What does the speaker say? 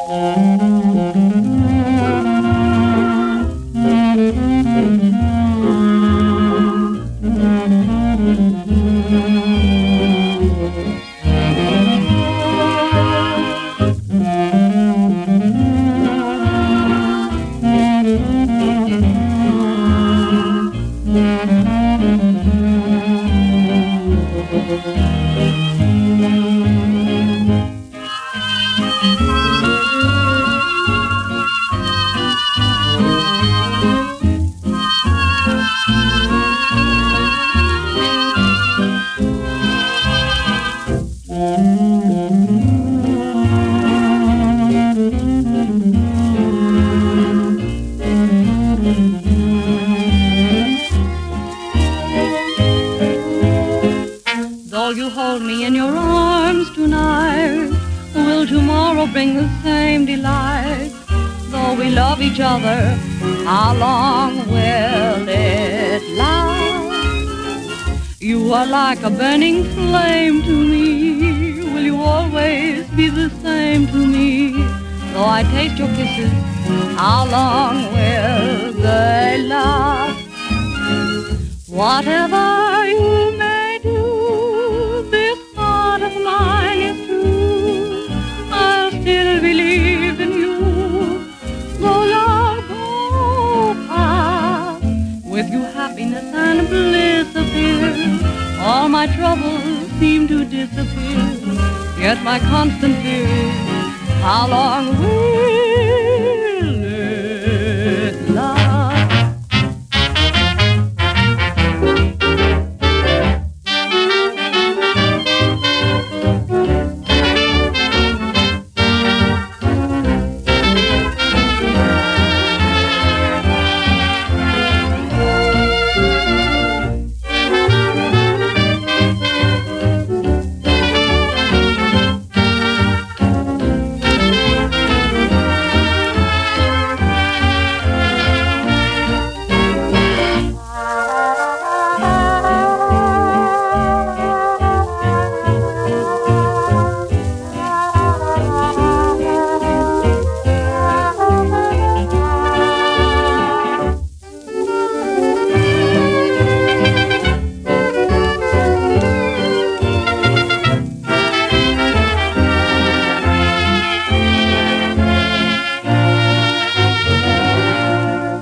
Though you hold me in your arms tonight, will tomorrow bring the same delight? Though we love each other, how long will it last? You are like a burning flame to me. Will you always be the same to me? Though I taste your kisses, how long will they last? Whatever you may do, this heart of mine is true. I'll still believe in you, though long go past. With you happiness and bliss appear, all my troubles seem to disappear. Yet my constant fear is, how long